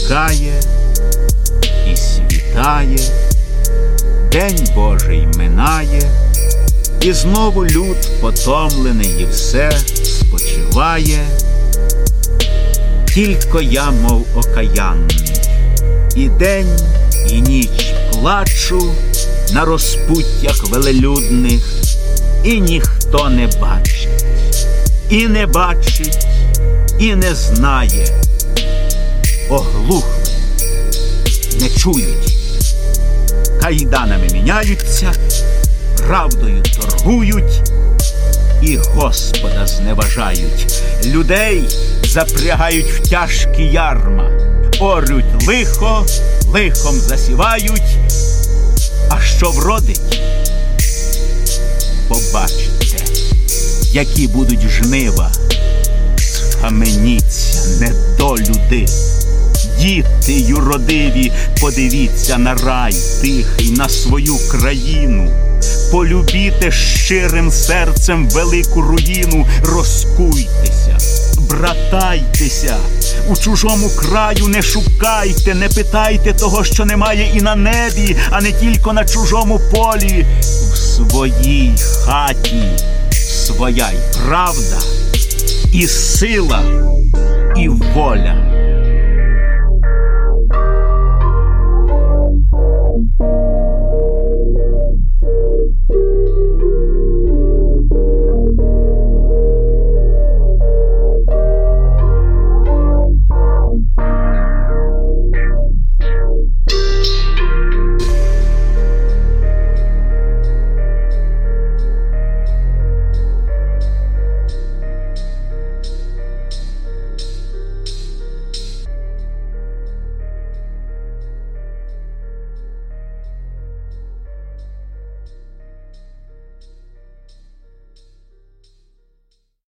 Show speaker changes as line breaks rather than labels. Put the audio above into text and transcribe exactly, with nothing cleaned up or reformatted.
зникає і світає, день Божий минає, і знову люд потомлений і все спочиває. Тільки я, мов окаянний, і день, і ніч плачу на розпуттях велелюдних, і ніхто не бачить, і не бачить, і не знає. Оглухли, не чують, кайданами міняються, правдою торгують і Господа зневажають. Людей запрягають в тяжкі ярма, орють лихо, лихом засівають, а що вродить, побачите, які будуть жнива. Схаменіться, недолюди, діти юродиві, подивіться на рай тихий, на свою країну. Полюбіте щирим серцем велику руїну, розкуйтеся, братайтеся, у чужому краю не шукайте, не питайте того, що немає і на небі, а не тільки на чужому полі. В своїй хаті своя й правда, і сила, і воля.